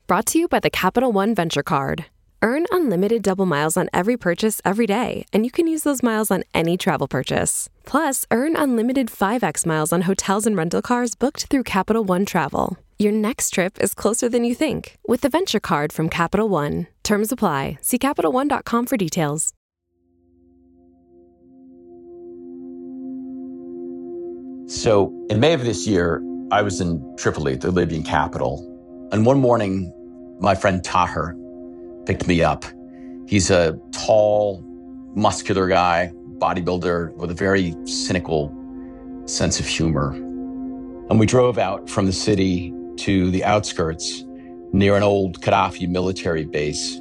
Brought to you by the Capital One Venture Card. Earn unlimited double miles on every purchase every day, and you can use those miles on any travel purchase. Plus, earn unlimited 5x miles on hotels and rental cars booked through Capital One Travel. Your next trip is closer than you think with the Venture Card from Capital One. Terms apply. See CapitalOne.com for details. So in May of this year, I was in Tripoli, the Libyan capital. And one morning, my friend Tahir picked me up. He's a tall, muscular guy, bodybuilder with a very cynical sense of humor. And we drove out from the city to the outskirts near an old Gaddafi military base.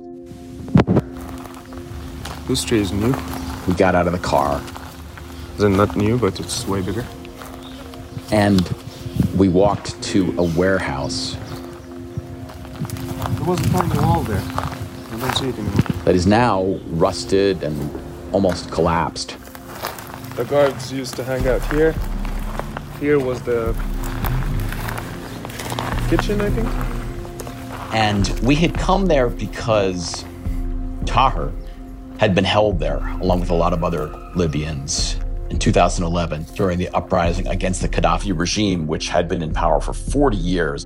This tree is new. We got out of the car. Then not new, but it's way bigger. And we walked to a warehouse. There was a tiny wall there. I don't see it anymore. That is now rusted and almost collapsed. The guards used to hang out here. Here was the kitchen, I think. And we had come there because Tahir had been held there, along with a lot of other Libyans, in 2011 during the uprising against the Gaddafi regime, which had been in power for 40 years.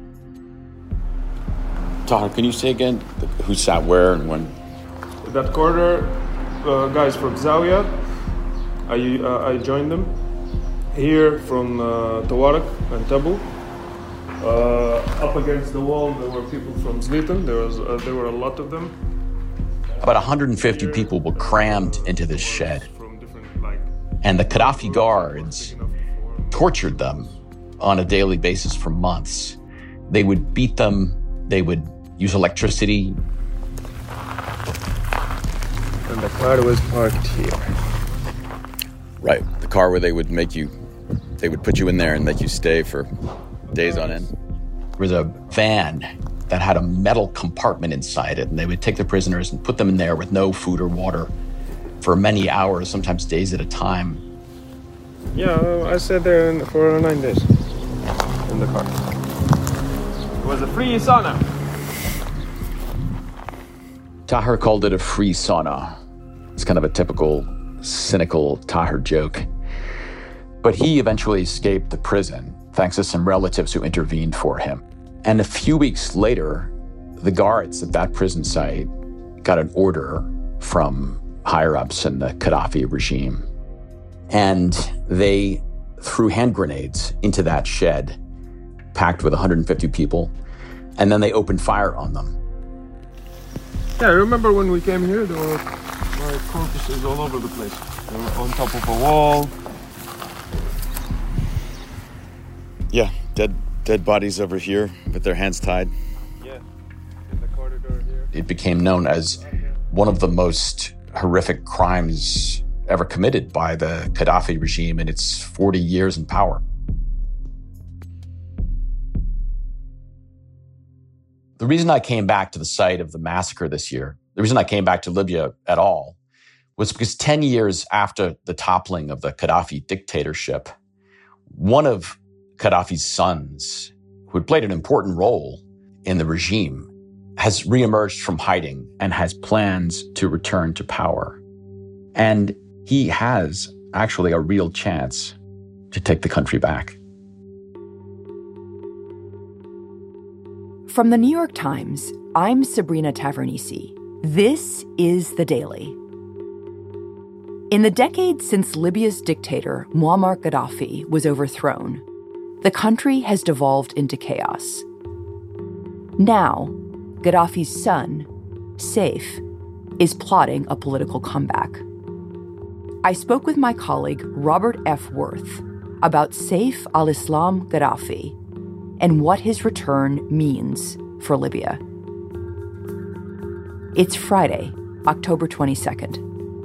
Tahir, can you say again who sat where and when? That corner, guys from Zawiya, I joined them. Here from Tawarak and Tabu. Up against the wall, there were people from Zlitan. There were a lot of them. About 150 people were crammed into this shed. And the Gaddafi guards tortured them on a daily basis for months. They would beat them, they would use electricity. And the car was parked here. Right, the car where they would put you in there and make you stay for days on end. There was a van that had a metal compartment inside it, and they would take the prisoners and put them in there with no food or water for many hours, sometimes days at a time. Yeah, I sat there for 9 days in the car. It was a free sauna. Tahir called it a free sauna. It's kind of a typical cynical Tahir joke. But he eventually escaped the prison, thanks to some relatives who intervened for him. And a few weeks later, the guards at that prison site got an order from higher-ups in the Gaddafi regime. And they threw hand grenades into that shed, packed with 150 people, and then they opened fire on them. Yeah, I remember when we came here, there were corpses all over the place. They were on top of a wall. Yeah, dead bodies over here with their hands tied. Yeah, in the corridor here. It became known as one of the most horrific crimes ever committed by the Gaddafi regime in its 40 years in power. The reason I came back to the site of the massacre this year, the reason I came back to Libya at all, was because 10 years after the toppling of the Gaddafi dictatorship, one of Gaddafi's sons, who had played an important role in the regime, has reemerged from hiding and has plans to return to power. And he has actually a real chance to take the country back. From the New York Times, I'm Sabrina Tavernisi. This is The Daily. In the decades since Libya's dictator, Muammar Gaddafi, was overthrown, the country has devolved into chaos. Now, Gaddafi's son, Saif, is plotting a political comeback. I spoke with my colleague Robert F. Worth about Saif al-Islam Gaddafi and what his return means for Libya. It's Friday, October 22nd.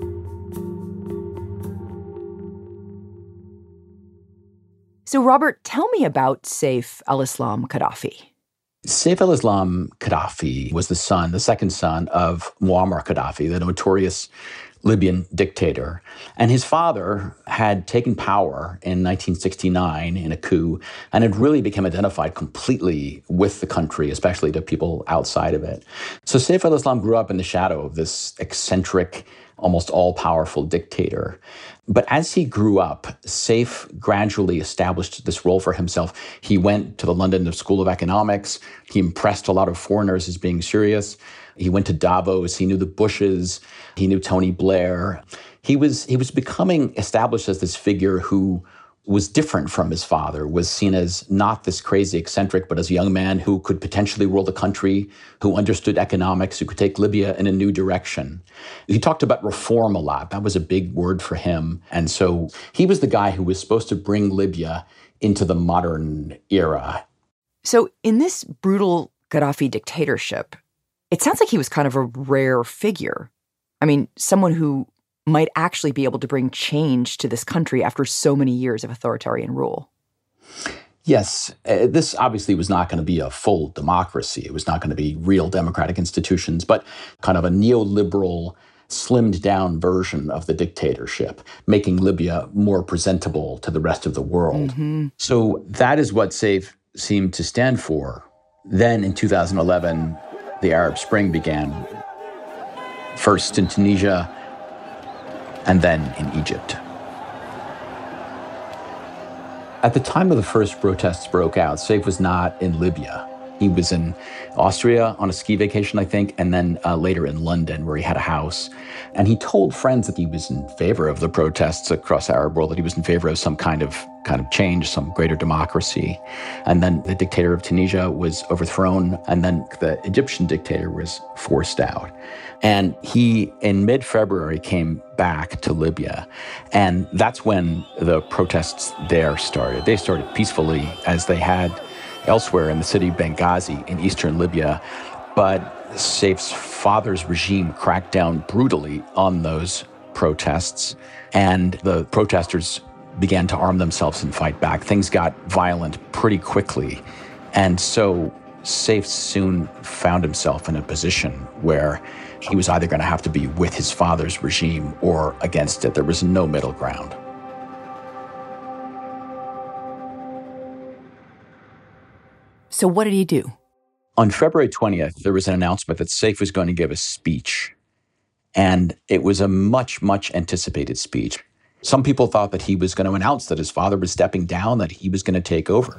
So, Robert, tell me about Saif al-Islam Gaddafi. Saif al-Islam Gaddafi was the second son of Muammar Gaddafi, the notorious Libyan dictator. And his father had taken power in 1969 in a coup and had really become identified completely with the country, especially to people outside of it. So Saif al-Islam grew up in the shadow of this eccentric, almost all-powerful dictator. But as he grew up, Saif gradually established this role for himself. He went to the London School of Economics. He impressed a lot of foreigners as being serious. He went to Davos. He knew the Bushes. He knew Tony Blair. He was becoming established as this figure who was different from his father, was seen as not this crazy eccentric, but as a young man who could potentially rule the country, who understood economics, who could take Libya in a new direction. He talked about reform a lot. That was a big word for him. And so he was the guy who was supposed to bring Libya into the modern era. So in this brutal Gaddafi dictatorship, it sounds like he was kind of a rare figure. I mean, someone who might actually be able to bring change to this country after so many years of authoritarian rule. Yes, this obviously was not going to be a full democracy. It was not going to be real democratic institutions, but kind of a neoliberal, slimmed down version of the dictatorship, making Libya more presentable to the rest of the world. Mm-hmm. So that is what Saif seemed to stand for. Then in 2011, the Arab Spring began, first in Tunisia, and then in Egypt. At the time of the first protests broke out, Saif was not in Libya. He was in Austria on a ski vacation, I think, and then later in London, where he had a house. And he told friends that he was in favor of the protests across the Arab world, that he was in favor of some kind of change, some greater democracy. And then the dictator of Tunisia was overthrown, and then the Egyptian dictator was forced out. And he, in mid-February, came back to Libya. And that's when the protests there started. They started peacefully, as they had elsewhere in the city of Benghazi in eastern Libya. But Saif's father's regime cracked down brutally on those protests, and the protesters began to arm themselves and fight back. Things got violent pretty quickly. And so Saif soon found himself in a position where he was either going to have to be with his father's regime or against it. There was no middle ground. So what did he do? On February 20th, there was an announcement that Saif was going to give a speech. And it was a much, much anticipated speech. Some people thought that he was going to announce that his father was stepping down, that he was going to take over.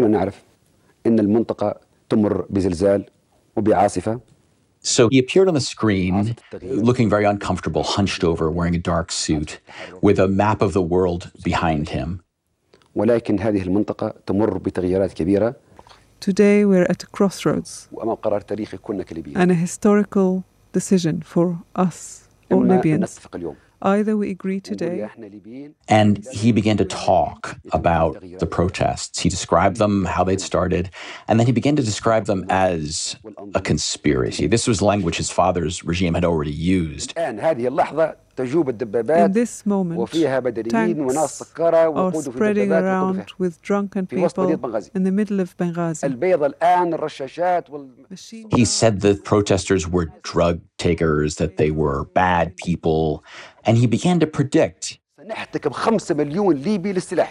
So he appeared on the screen, looking very uncomfortable, hunched over, wearing a dark suit, with a map of the world behind him. Today we're at a crossroads and a historical decision for us, all Libyans. Either we agree today. And he began to talk about the protests. He described them, how they'd started, and then he began to describe them as a conspiracy. This was language his father's regime had already used. In this moment, tanks are spreading around with drunken people in the middle of Benghazi. He said the protesters were drug takers, that they were bad people, and he began to predict 5 million people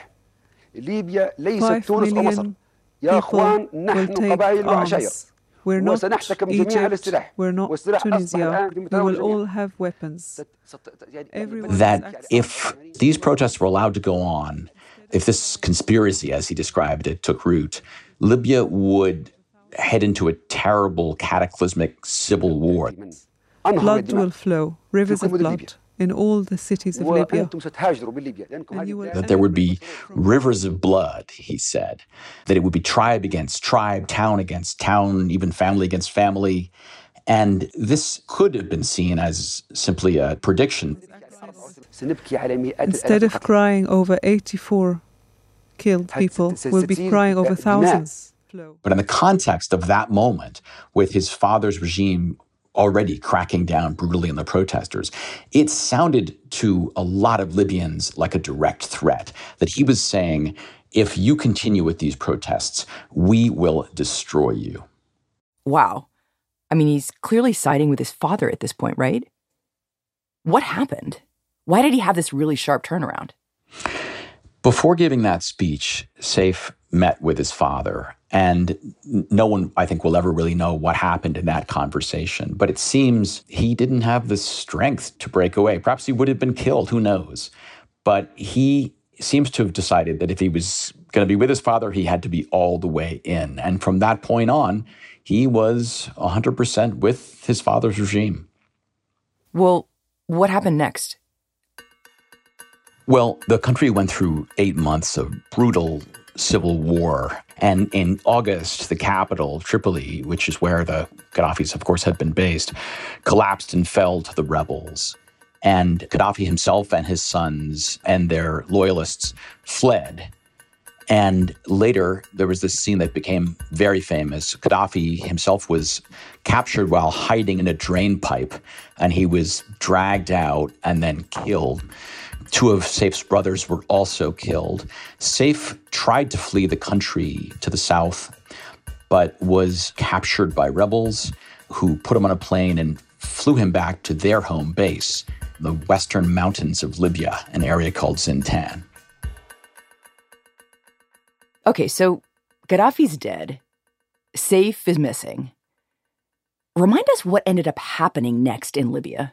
will take arms. We're not Egypt, we're not Tunisia, we will all have weapons. That if these protests were allowed to go on, if this conspiracy, as he described it, took root, Libya would head into a terrible, cataclysmic civil war. Blood will flow, rivers of blood, in all the cities of Libya. That there would be rivers of blood, he said. That it would be tribe against tribe, town against town, even family against family. And this could have been seen as simply a prediction. Instead of crying over 84 killed people, we'll be crying over thousands. But in the context of that moment, with his father's regime already cracking down brutally on the protesters, it sounded to a lot of Libyans like a direct threat, that he was saying, if you continue with these protests, we will destroy you. Wow. I mean, he's clearly siding with his father at this point, right? What happened? Why did he have this really sharp turnaround? Before giving that speech, Saif met with his father, and no one, I think, will ever really know what happened in that conversation. But it seems he didn't have the strength to break away. Perhaps he would have been killed, who knows? But he seems to have decided that if he was going to be with his father, he had to be all the way in. And from that point on, he was 100% with his father's regime. Well, what happened next? Well, the country went through 8 months of brutal civil war. And in August, the capital, Tripoli, which is where the Gaddafis, of course, had been based, collapsed and fell to the rebels. And Gaddafi himself and his sons and their loyalists fled. And later, there was this scene that became very famous. Gaddafi himself was captured while hiding in a drain pipe, and he was dragged out and then killed. 2 of Saif's brothers were also killed. Saif tried to flee the country to the south, but was captured by rebels who put him on a plane and flew him back to their home base, the western mountains of Libya, an area called Zintan. Okay, so Gaddafi's dead. Saif is missing. Remind us what ended up happening next in Libya.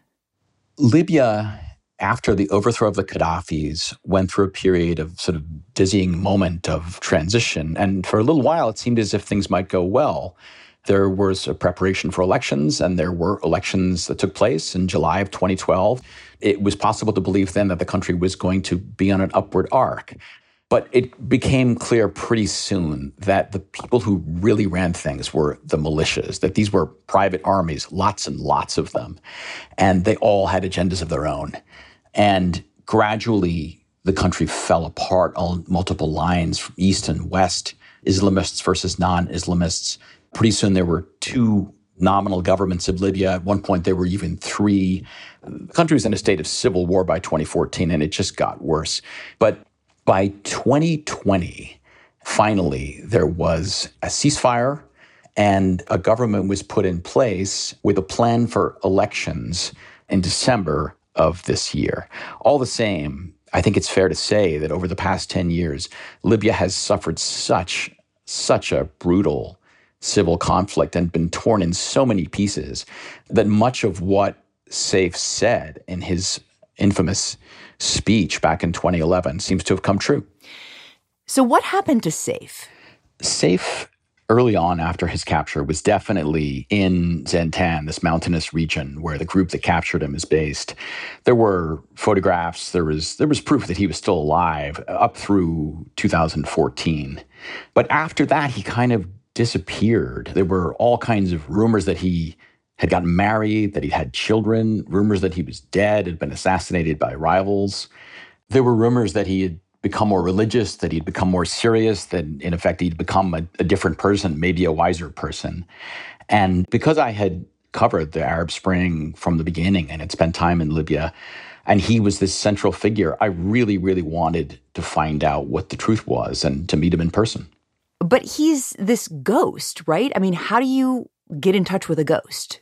Libya, after the overthrow of the Gaddafis, went through a period of sort of dizzying moment of transition. And for a little while, it seemed as if things might go well. There was a preparation for elections, and there were elections that took place in July of 2012. It was possible to believe then that the country was going to be on an upward arc. But it became clear pretty soon that the people who really ran things were the militias, that these were private armies, lots and lots of them. And they all had agendas of their own. And gradually, the country fell apart on multiple lines, from east and west, Islamists versus non-Islamists. Pretty soon, there were 2 nominal governments of Libya. At one point, there were even 3. The country was in a state of civil war by 2014, and it just got worse. But by 2020, finally, there was a ceasefire and a government was put in place with a plan for elections in December of this year. All the same, I think it's fair to say that over the past 10 years, Libya has suffered such a brutal civil conflict and been torn in so many pieces that much of what Saif said in his infamous speech back in 2011 seems to have come true. So what happened to Saif? Saif, early on after his capture, was definitely in Zintan, this mountainous region where the group that captured him is based. There were photographs, there was proof that he was still alive up through 2014. But after that, he kind of disappeared. There were all kinds of rumors that he had gotten married, that he'd had children, rumors that he was dead, had been assassinated by rivals. There were rumors that he had become more religious, that he'd become more serious, that in effect he'd become a different person, maybe a wiser person. And because I had covered the Arab Spring from the beginning and had spent time in Libya, and he was this central figure, I really, really wanted to find out what the truth was and to meet him in person. But he's this ghost, right? I mean, how do you get in touch with a ghost?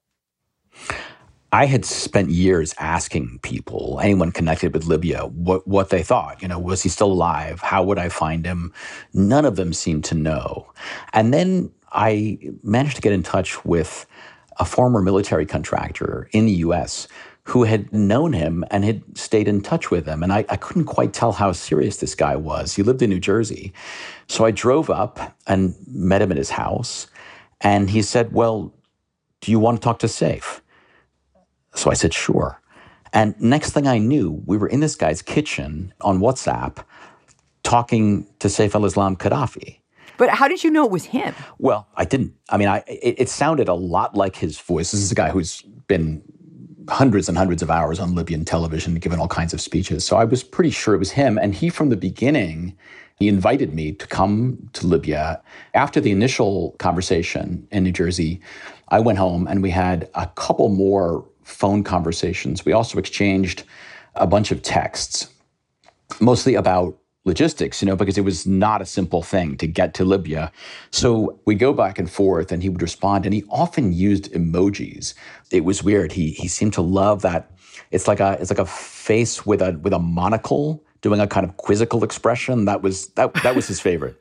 I had spent years asking people, anyone connected with Libya, what they thought. You know, was he still alive? How would I find him? None of them seemed to know. And then I managed to get in touch with a former military contractor in the U.S. who had known him and had stayed in touch with him. And I couldn't quite tell how serious this guy was. He lived in New Jersey. So I drove up and met him at his house. And he said, well, do you want to talk to Saif? So I said, sure. And next thing I knew, we were in this guy's kitchen on WhatsApp talking to Saif al-Islam Gaddafi. But how did you know it was him? Well, I didn't. I mean, it sounded a lot like his voice. This is a guy who's been hundreds and hundreds of hours on Libyan television, given all kinds of speeches. So I was pretty sure it was him. And he, from the beginning, he invited me to come to Libya. After the initial conversation in New Jersey, I went home and we had a couple more phone conversations. We also exchanged a bunch of texts, mostly about logistics, because it was not a simple thing to get to Libya. So we go back and forth and he would respond, and he often used emojis. It was weird. He seemed to love that It's like a face with a monocle doing a kind of quizzical expression. That was his favorite.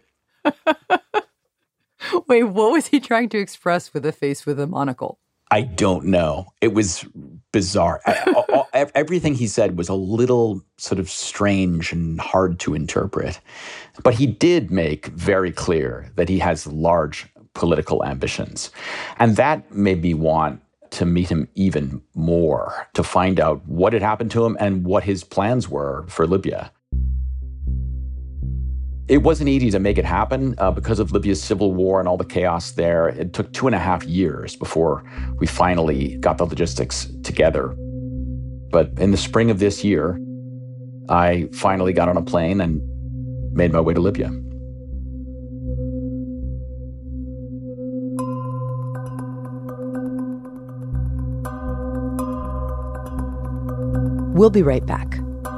Wait, what was he trying to express with a face with a monocle? I don't know. It was bizarre. Everything he said was a little sort of strange and hard to interpret. But he did make very clear that he has large political ambitions. And that made me want to meet him even more, to find out what had happened to him and what his plans were for Libya. It wasn't easy to make it happen because of Libya's civil war and all the chaos there. It took 2.5 years before we finally got the logistics together. But in the spring of this year, I finally got on a plane and made my way to Libya. We'll be right back.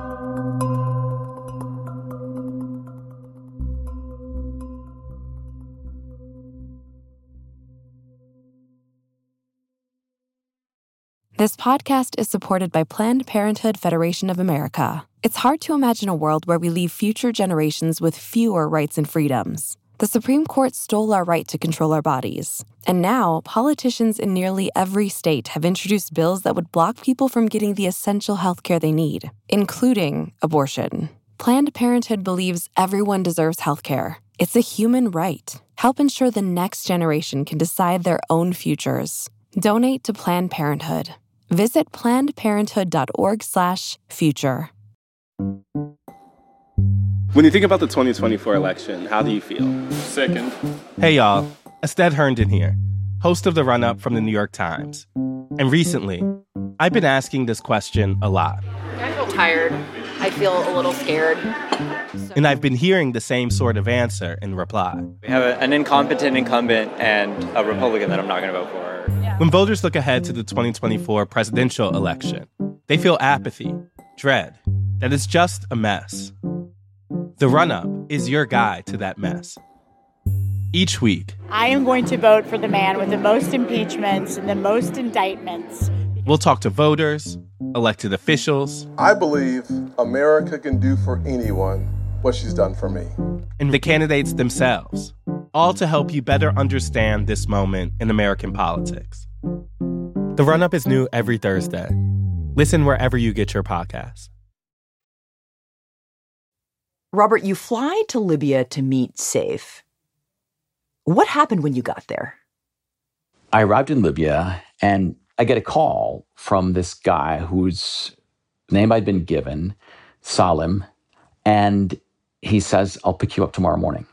This podcast is supported by Planned Parenthood Federation of America. It's hard to imagine a world where we leave future generations with fewer rights and freedoms. The Supreme Court stole our right to control our bodies. And now, politicians in nearly every state have introduced bills that would block people from getting the essential health care they need, including abortion. Planned Parenthood believes everyone deserves health care. It's a human right. Help ensure the next generation can decide their own futures. Donate to Planned Parenthood. Visit plannedparenthood.org/future. When you think about the 2024 election, how do you feel? Second. Hey, y'all. Estelle Herndon here, host of The Run-Up from the New York Times. And recently, I've been asking this question a lot. I feel tired. I feel a little scared. And I've been hearing the same sort of answer in reply. We have an incompetent incumbent and a Republican that I'm not going to vote for. When voters look ahead to the 2024 presidential election, they feel apathy, dread, that it's just a mess. The Run-Up is your guide to that mess. Each week, I am going to vote for the man with the most impeachments and the most indictments. We'll talk to voters, elected officials. I believe America can do for anyone what she's done for me. And the candidates themselves, all to help you better understand this moment in American politics. The Run-Up is new every Thursday. Listen wherever you get your podcasts. Robert, you fly to Libya to meet Saif. What happened when you got there? I arrived in Libya, and I get a call from this guy whose name I'd been given, Salim, and he says, "I'll pick you up tomorrow morning."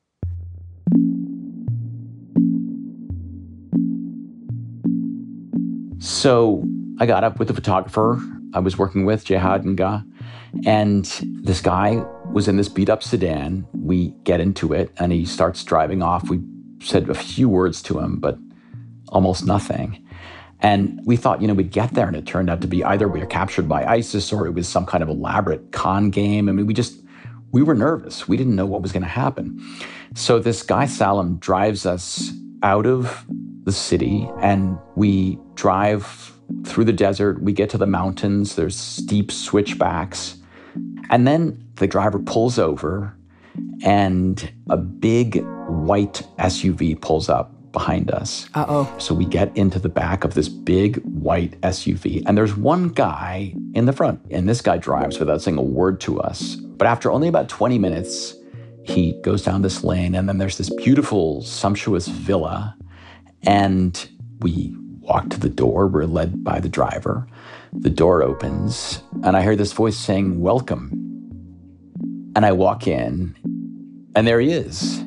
So I got up with the photographer I was working with, Jihad Nga, and this guy was in this beat-up sedan. We get into it, and he starts driving off. We said a few words to him, but almost nothing. And we thought, we'd get there, and it turned out to be either we were captured by ISIS or it was some kind of elaborate con game. I mean, we were nervous. We didn't know what was going to happen. So this guy, Salim, drives us out of the city, and we drive through the desert. We get to the mountains. There's steep switchbacks. And then the driver pulls over, and a big white SUV pulls up behind us. Uh-oh. So we get into the back of this big white SUV, and there's one guy in the front, and this guy drives without saying a word to us. But after only about 20 minutes, he goes down this lane, and then there's this beautiful, sumptuous villa, and we walk to the door. We're led by the driver. The door opens, and I hear this voice saying, "Welcome." And I walk in, and there he is.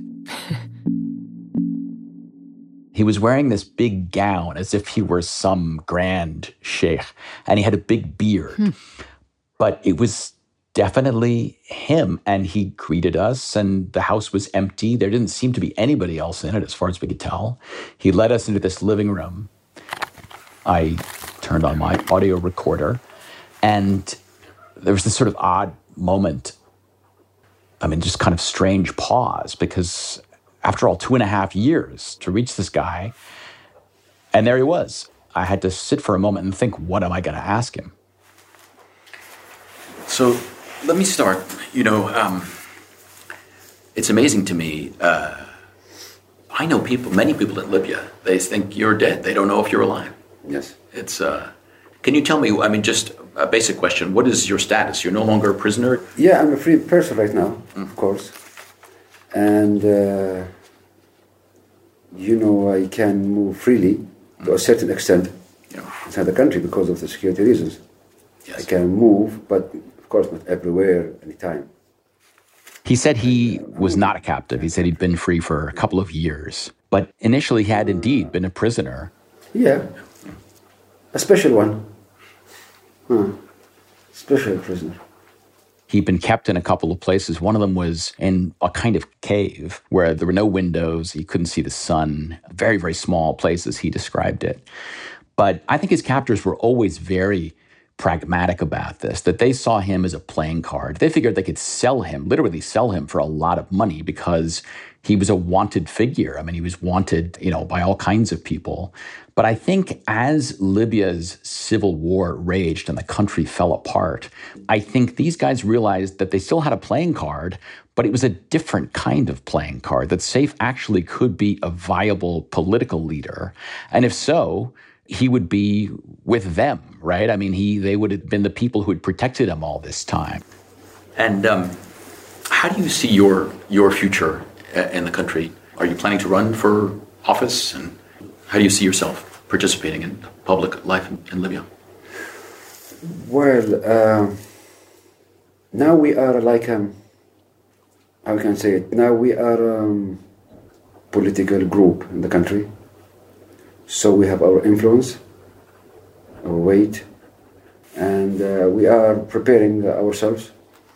He was wearing this big gown as if he were some grand sheikh, and he had a big beard. But it was definitely him, and he greeted us, and the house was empty. There didn't seem to be anybody else in it, as far as we could tell. He led us into this living room. I turned on my audio recorder, and there was this sort of odd moment. Just kind of strange pause, because after all, 2.5 years to reach this guy, and there he was. I had to sit for a moment and think, what am I going to ask him? So let me start. It's amazing to me. I know many people in Libya, they think you're dead. They don't know if you're alive. Yes. Can you tell me, just a basic question, what is your status? You're no longer a prisoner? Yeah, I'm a free person right now, of course. And, I can move freely to a certain extent inside the country because of the security reasons. Yes. I can move, but of course not everywhere, anytime. He said he was not a captive. He said he'd been free for a couple of years. But initially he had indeed been a prisoner. Yeah. A special one. Special prisoner. He'd been kept in a couple of places. One of them was in a kind of cave where there were no windows. He couldn't see the sun. Very, very small places, he described it. But I think his captors were always very pragmatic about this, that they saw him as a playing card. They figured they could literally sell him for a lot of money because he was a wanted figure. I mean, he was wanted, by all kinds of people. But I think as Libya's civil war raged and the country fell apart, I think these guys realized that they still had a playing card, but it was a different kind of playing card, that Saif actually could be a viable political leader. And if so, he would be with them, right? I mean, they would have been the people who had protected him all this time. And how do you see your future in the country? Are you planning to run for office? And how do you see yourself participating in public life in Libya? Well, now we are like, how can I say it? Now we are a political group in the country. So we have our influence, our weight, and we are preparing ourselves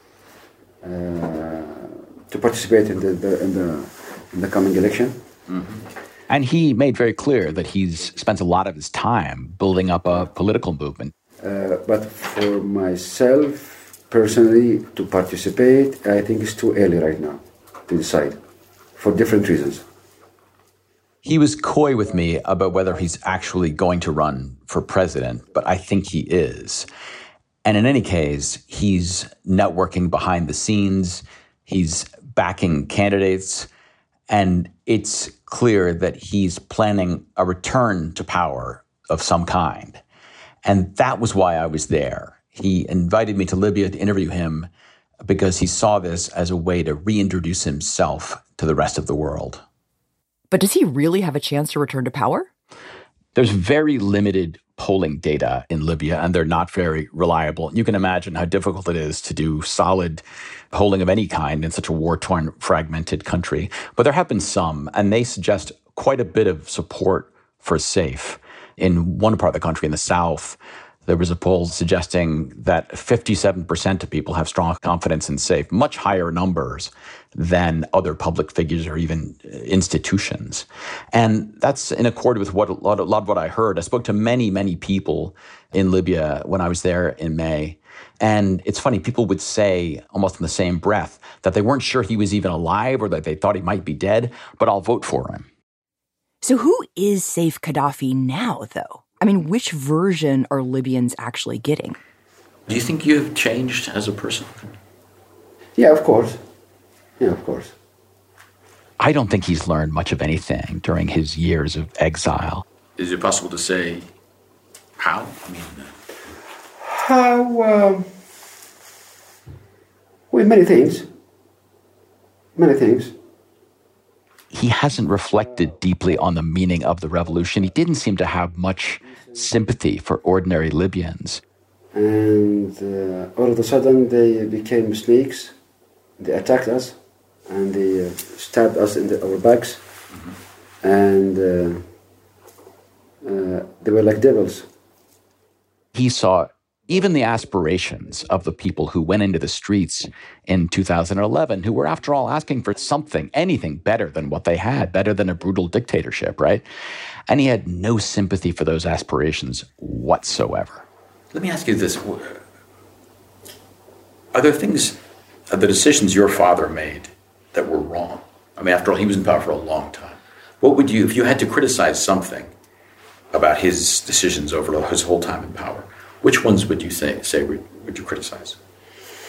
to participate in the coming election. Mm-hmm. And he made very clear that he's spent a lot of his time building up a political movement. But for myself, personally, to participate, I think it's too early right now to decide, for different reasons. He was coy with me about whether he's actually going to run for president, but I think he is. And in any case, he's networking behind the scenes, he's backing candidates, and it's clear that he's planning a return to power of some kind. And that was why I was there. He invited me to Libya to interview him because he saw this as a way to reintroduce himself to the rest of the world. But does he really have a chance to return to power? There's very limited polling data in Libya, and they're not very reliable. You can imagine how difficult it is to do solid polling of any kind in such a war-torn, fragmented country. But there have been some, and they suggest quite a bit of support for Saif. In one part of the country, in the south, there was a poll suggesting that 57% of people have strong confidence in Saif, much higher numbers than other public figures or even institutions. And that's in accord with a lot of what I heard. I spoke to many, many people in Libya when I was there in May. And it's funny, people would say almost in the same breath that they weren't sure he was even alive or that they thought he might be dead, but I'll vote for him. So who is Saif Gaddafi now, though? I mean, which version are Libyans actually getting? Do you think you've changed as a person? Yeah, of course. Yeah, of course. I don't think he's learned much of anything during his years of exile. Is it possible to say how? How? Well, many things. Many things. He hasn't reflected deeply on the meaning of the revolution. He didn't seem to have much sympathy for ordinary Libyans. And all of a sudden they became snakes. They attacked us and they stabbed us in our backs. Mm-hmm. And they were like devils. He saw even the aspirations of the people who went into the streets in 2011, who were, after all, asking for something, anything better than what they had, better than a brutal dictatorship, right? And he had no sympathy for those aspirations whatsoever. Let me ask you this. Are there things, the decisions your father made that were wrong? I mean, after all, he was in power for a long time. What would you, if you had to criticize something about his decisions over his whole time in power, which ones would you say would you criticize?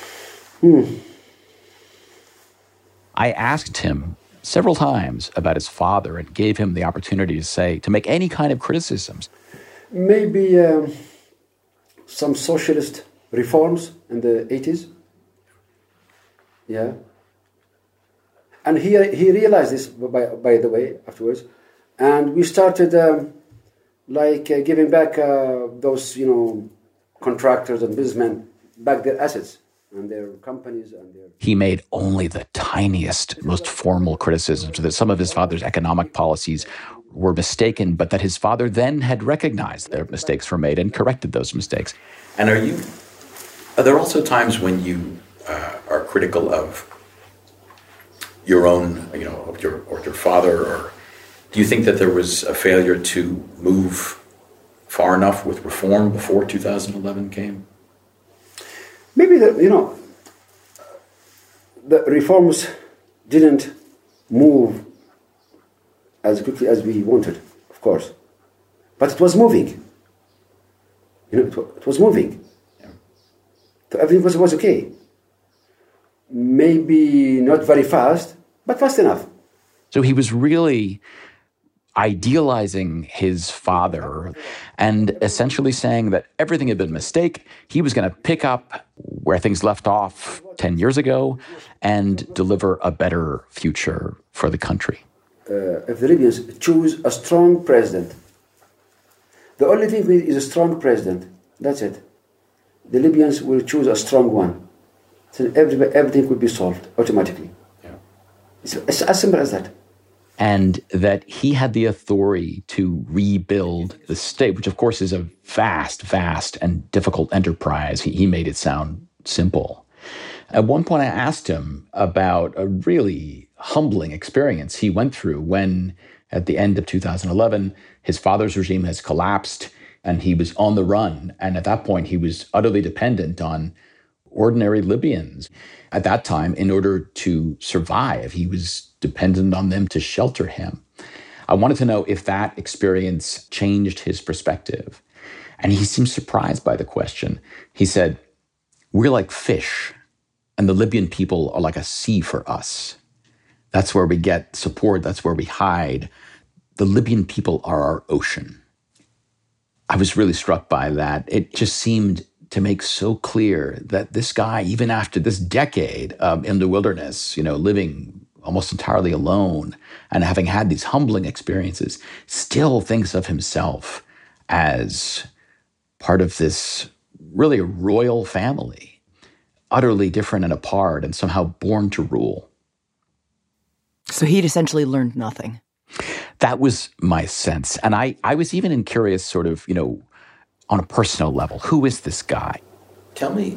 I asked him several times about his father and gave him the opportunity to make any kind of criticisms. Maybe some socialist reforms in the 80s. Yeah. And he realized this, by the way, afterwards. And we started giving back those, contractors and businessmen back their assets and their companies and their... He made only the tiniest, most formal criticisms that some of his father's economic policies were mistaken, but that his father then had recognized their mistakes were made and corrected those mistakes. And are there also times when you are critical of your own, of your father, or do you think that there was a failure to move far enough with reform before 2011 came? Maybe the reforms didn't move as quickly as we wanted, of course, but it was moving. It was moving. Yeah. So everything was okay. Maybe not very fast, but fast enough. So he was really idealizing his father and essentially saying that everything had been a mistake. He was going to pick up where things left off 10 years ago and deliver a better future for the country. If the Libyans choose a strong president, the only thing is a strong president. That's it. The Libyans will choose a strong one. So everything will be solved automatically. Yeah. It's as simple as that. And that he had the authority to rebuild the state, which of course is a vast, vast and difficult enterprise. He made it sound simple. At one point I asked him about a really humbling experience he went through when, at the end of 2011, his father's regime has collapsed and he was on the run. And at that point, he was utterly dependent on ordinary Libyans. At that time, in order to survive, he was dependent on them to shelter him. I wanted to know if that experience changed his perspective. And he seemed surprised by the question. He said, "We're like fish, and the Libyan people are like a sea for us. That's where we get support. That's where we hide. The Libyan people are our ocean." I was really struck by that. It just seemed to make so clear that this guy, even after this decade in the wilderness, living almost entirely alone and having had these humbling experiences, still thinks of himself as part of this really royal family, utterly different and apart and somehow born to rule. So he'd essentially learned nothing. That was my sense. And I was even curious sort of, on a personal level, who is this guy? Tell me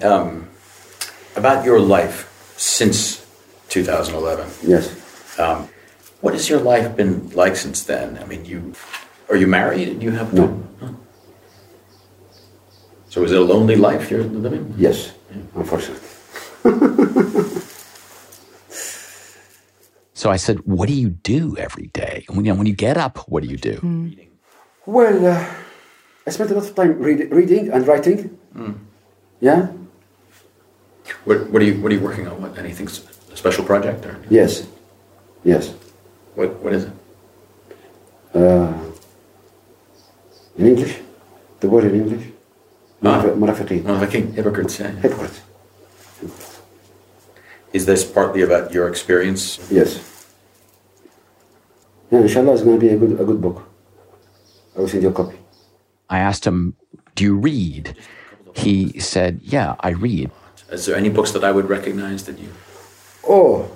about your life since 2011. Yes. What has your life been like since then? I mean, are you married? Do you have no? Huh? So is it a lonely life you're living? Yes, yeah. Unfortunately. So I said, "What do you do every day? When you get up, what do you do?" Well, I spent a lot of time reading and writing. Yeah. What are you working on? What, anything? A special project? Or? Yes. What is it? In English, the word in English. Munafiqeen. Hypocrites. Yeah. Hypocrites. Is this partly about your experience? Yes. Yeah, inshallah, it's going to be a good book. I will send you a copy. I asked him, "Do you read?" He said, "Yeah, I read." Is there any books that I would recognize that you... Oh,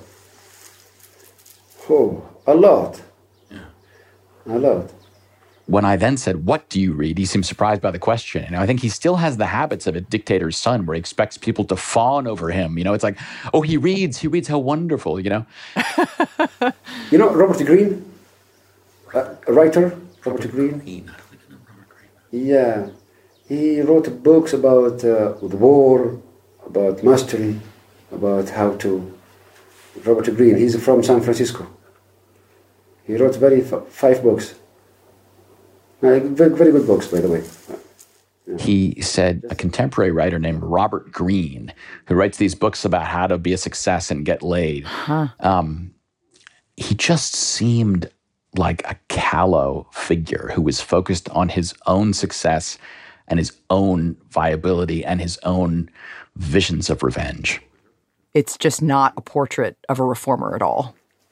a lot. Yeah. A lot. When I then said, "What do you read?" he seemed surprised by the question. I think he still has the habits of a dictator's son where he expects people to fawn over him. It's like, "Oh, he reads, how wonderful, Robert Greene? A writer, Robert Greene? Yeah. He wrote books about the war, about mastery, about how to... Robert Greene, he's from San Francisco. He wrote 5 books. Very, very good books, by the way. He said a contemporary writer named Robert Greene, who writes these books about how to be a success and get laid, he just seemed like a callow figure who was focused on his own success and his own viability and his own visions of revenge. It's just not a portrait of a reformer at all.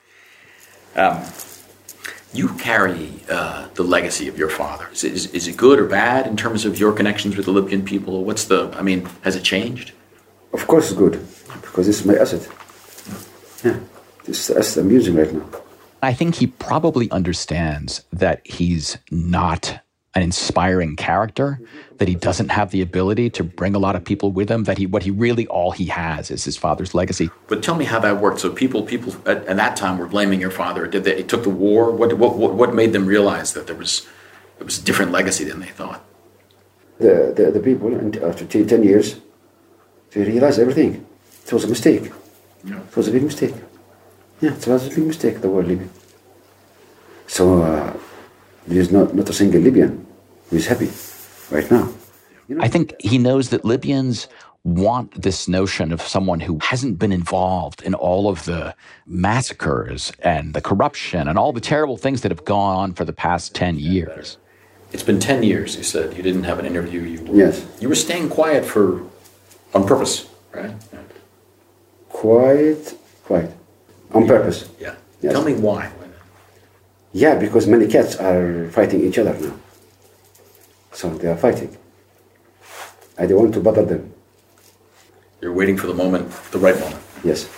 You carry the legacy of your father. Is it good or bad in terms of your connections with the Libyan people? Has it changed? Of course it's good, because it's my asset. Yeah, this asset I'm using right now. I think he probably understands that he's not an inspiring character, that he doesn't have the ability to bring a lot of people with him, that all he has is his father's legacy. But tell me how that worked. So people at that time were blaming your father. It took the war? What made them realize that there was a different legacy than they thought? The people, after 10 years, they realized everything. It was a mistake. Yeah. It was a big mistake. Yeah, it was a big mistake, the war Libya. So there is not a single Libyan who is happy right now. I think he knows that Libyans want this notion of someone who hasn't been involved in all of the massacres and the corruption and all the terrible things that have gone on for the past 10 years. It's been 10 years, you said. You didn't have an interview. Yes. You were staying quiet on purpose, right? Quiet. On purpose. Yeah. Yes. Tell me why. Yeah, because many cats are fighting each other now. So they are fighting. I don't want to bother them. You're waiting for the right moment. Yes.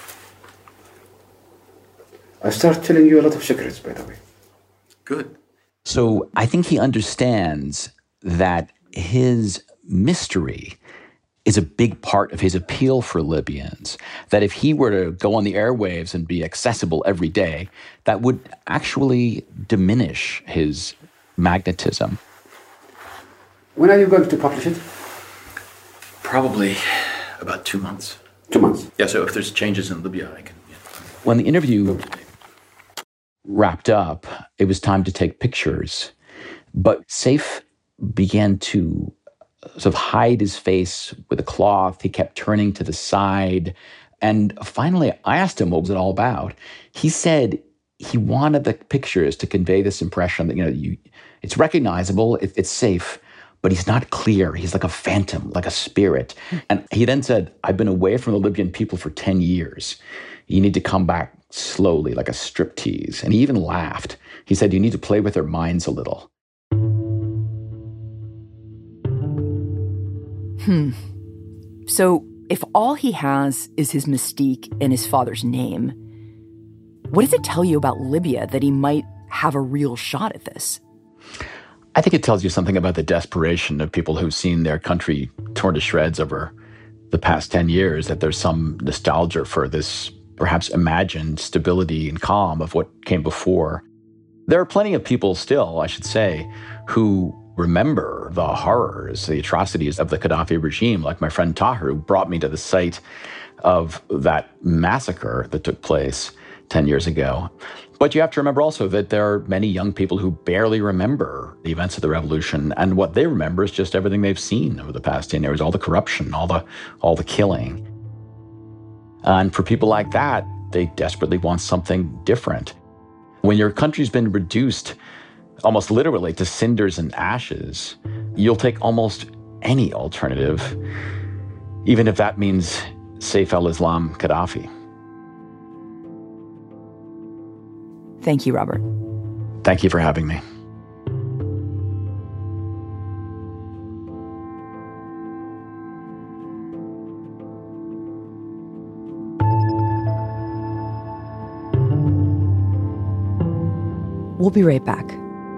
I start telling you a lot of secrets, by the way. Good. So I think he understands that his mystery is a big part of his appeal for Libyans, that if he were to go on the airwaves and be accessible every day, that would actually diminish his magnetism. When are you going to publish it? Probably about 2 months. 2 months? Yeah, so if there's changes in Libya, I can... Yeah. When the interview wrapped up, it was time to take pictures. But Saif began to sort of hide his face with a cloth. He kept turning to the side. And finally, I asked him what was it all about. He said he wanted the pictures to convey this impression that, it's recognizable, it's safe, but he's not clear. He's like a phantom, like a spirit. And he then said, I've been away from the Libyan people for 10 years. You need to come back slowly, like a striptease. And he even laughed. He said, you need to play with their minds a little. So if all he has is his mystique and his father's name, what does it tell you about Libya that he might have a real shot at this? I think it tells you something about the desperation of people who've seen their country torn to shreds over the past 10 years, that there's some nostalgia for this perhaps imagined stability and calm of what came before. There are plenty of people still, I should say, who remember the horrors, the atrocities of the Gaddafi regime, like my friend Tahir, who brought me to the site of that massacre that took place 10 years ago. But you have to remember also that there are many young people who barely remember the events of the revolution, and what they remember is just everything they've seen over the past 10 years, all the corruption, all the killing. And for people like that, they desperately want something different. When your country's been reduced almost literally to cinders and ashes, you'll take almost any alternative, even if that means Saif al-Islam Gaddafi. Thank you, Robert. Thank you for having me. We'll be right back.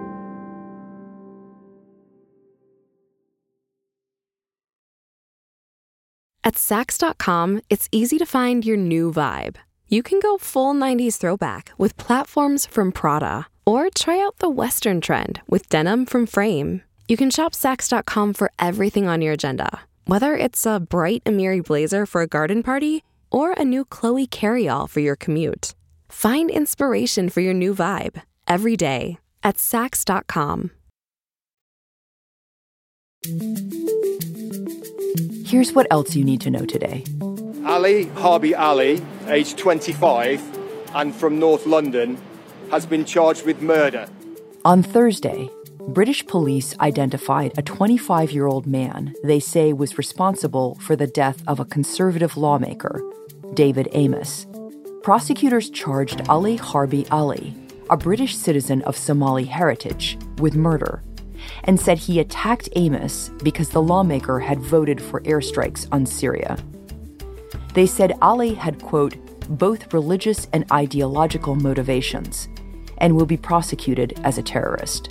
At Saks.com, it's easy to find your new vibe. You can go full 90s throwback with platforms from Prada, or try out the Western trend with denim from Frame. You can shop Saks.com for everything on your agenda, whether it's a bright Amiri blazer for a garden party or a new Chloe carryall for your commute. Find inspiration for your new vibe every day at Saks.com. Here's what else you need to know today. Ali Harbi Ali, aged 25, and from North London, has been charged with murder. On Thursday, British police identified a 25-year-old man they say was responsible for the death of a conservative lawmaker, David Amess. Prosecutors charged Ali Harbi Ali, a British citizen of Somali heritage, with murder, and said he attacked Amess because the lawmaker had voted for airstrikes on Syria. They said Ali had, quote, both religious and ideological motivations, and will be prosecuted as a terrorist.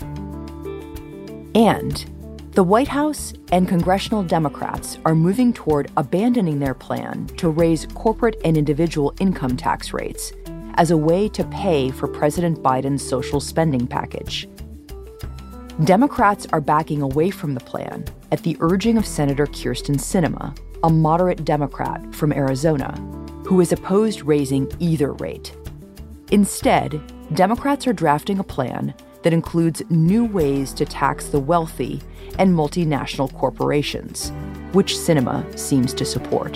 And the White House and congressional Democrats are moving toward abandoning their plan to raise corporate and individual income tax rates as a way to pay for President Biden's social spending package. Democrats are backing away from the plan at the urging of Senator Kyrsten Sinema, a moderate Democrat from Arizona, who is opposed raising either rate. Instead, Democrats are drafting a plan that includes new ways to tax the wealthy and multinational corporations, which Sinema seems to support.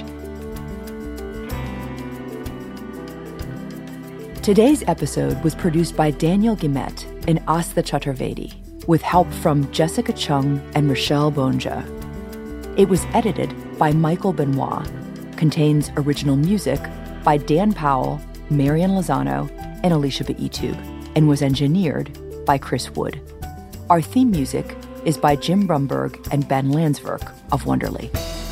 Today's episode was produced by Daniel Guillemette and Asta Chaturvedi, with help from Jessica Chung and Rochelle Bonja. It was edited by Michael Benoit, contains original music by Dan Powell, Marian Lozano, and Alicia Beitub, and was engineered by Chris Wood. Our theme music is by Jim Brumberg and Ben Landsverk of Wonderly.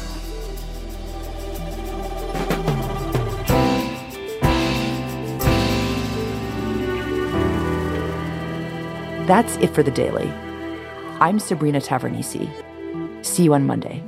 That's it for The Daily. I'm Sabrina Tavernise. See you on Monday.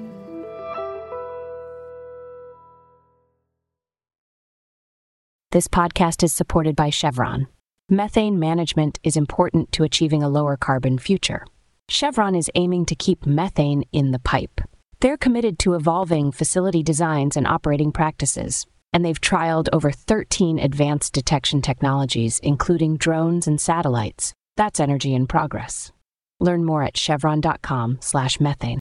This podcast is supported by Chevron. Methane management is important to achieving a lower carbon future. Chevron is aiming to keep methane in the pipe. They're committed to evolving facility designs and operating practices, and they've trialed over 13 advanced detection technologies, including drones and satellites. That's energy in progress. Learn more at chevron.com/methane.